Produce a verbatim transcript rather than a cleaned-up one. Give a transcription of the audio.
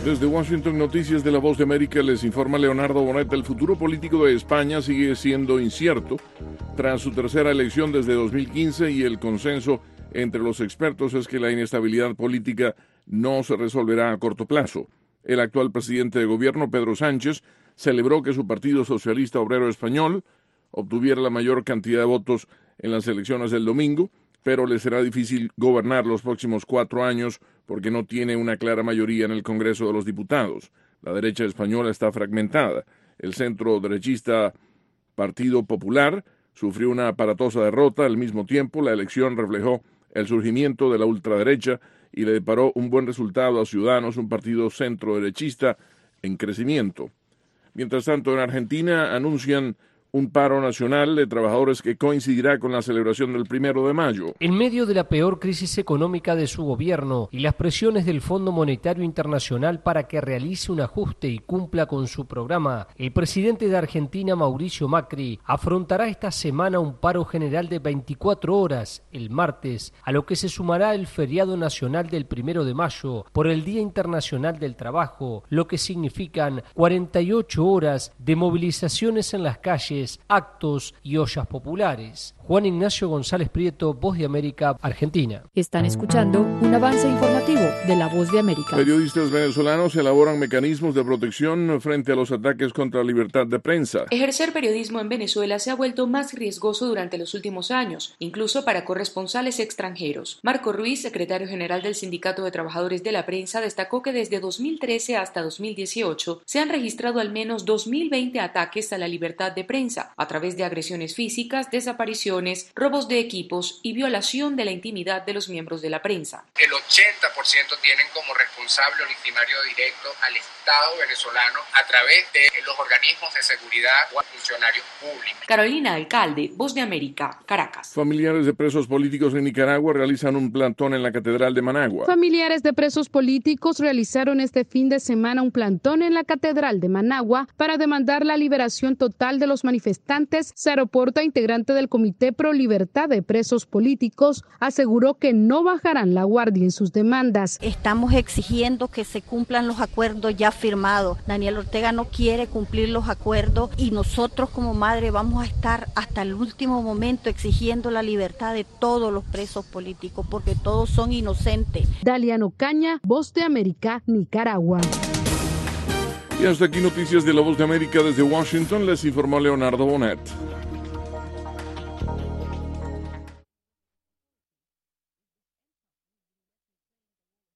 Desde Washington, Noticias de la Voz de América, les informa Leonardo Bonet. El futuro político de España sigue siendo incierto tras su tercera elección desde dos mil quince y el consenso entre los expertos es que la inestabilidad política no se resolverá a corto plazo. El actual presidente de gobierno, Pedro Sánchez, celebró que su Partido Socialista Obrero Español obtuviera la mayor cantidad de votos en las elecciones del domingo, pero le será difícil gobernar los próximos cuatro años porque no tiene una clara mayoría en el Congreso de los Diputados. La derecha española está fragmentada. El centro derechista Partido Popular sufrió una aparatosa derrota. Al mismo tiempo, la elección reflejó el surgimiento de la ultraderecha y le deparó un buen resultado a Ciudadanos, un partido centro-derechista en crecimiento. Mientras tanto, en Argentina anuncian un paro nacional de trabajadores que coincidirá con la celebración del primero de mayo. En medio de la peor crisis económica de su gobierno y las presiones del Fondo Monetario Internacional para que realice un ajuste y cumpla con su programa, el presidente de Argentina, Mauricio Macri, afrontará esta semana un paro general de veinticuatro horas el martes, a lo que se sumará el feriado nacional del primero de mayo por el Día Internacional del Trabajo, lo que significan cuarenta y ocho horas de movilizaciones en las calles, actos y ollas populares. Juan Ignacio González Prieto, Voz de América, Argentina. Están escuchando un avance informativo de la Voz de América. Periodistas venezolanos elaboran mecanismos de protección frente a los ataques contra la libertad de prensa. Ejercer periodismo en Venezuela se ha vuelto más riesgoso durante los últimos años, incluso para corresponsales extranjeros. Marco Ruiz, secretario general del Sindicato de Trabajadores de la Prensa, destacó que desde dos mil trece hasta dos mil dieciocho se han registrado al menos dos mil veinte ataques a la libertad de prensa, a través de agresiones físicas, desapariciones, robos de equipos y violación de la intimidad de los miembros de la prensa. El ochenta por ciento tienen como responsable o victimario directo al Estado venezolano a través de los organismos de seguridad o a funcionarios públicos. Carolina Alcalde, Voz de América, Caracas. Familiares de presos políticos en Nicaragua realizan un plantón en la Catedral de Managua. Familiares de presos políticos realizaron este fin de semana un plantón en la Catedral de Managua para demandar la liberación total de los manifestantes. Se reporta integrante del Comité Pro Libertad de Presos Políticos aseguró que no bajarán la guardia en sus demandas. Estamos exigiendo que se cumplan los acuerdos ya firmados. Daniel Ortega no quiere cumplir los acuerdos y nosotros como madre vamos a estar hasta el último momento exigiendo la libertad de todos los presos políticos porque todos son inocentes. Daliano Caña, Voz de América, Nicaragua. Y hasta aquí Noticias de la Voz de América desde Washington, les informó Leonardo Bonet.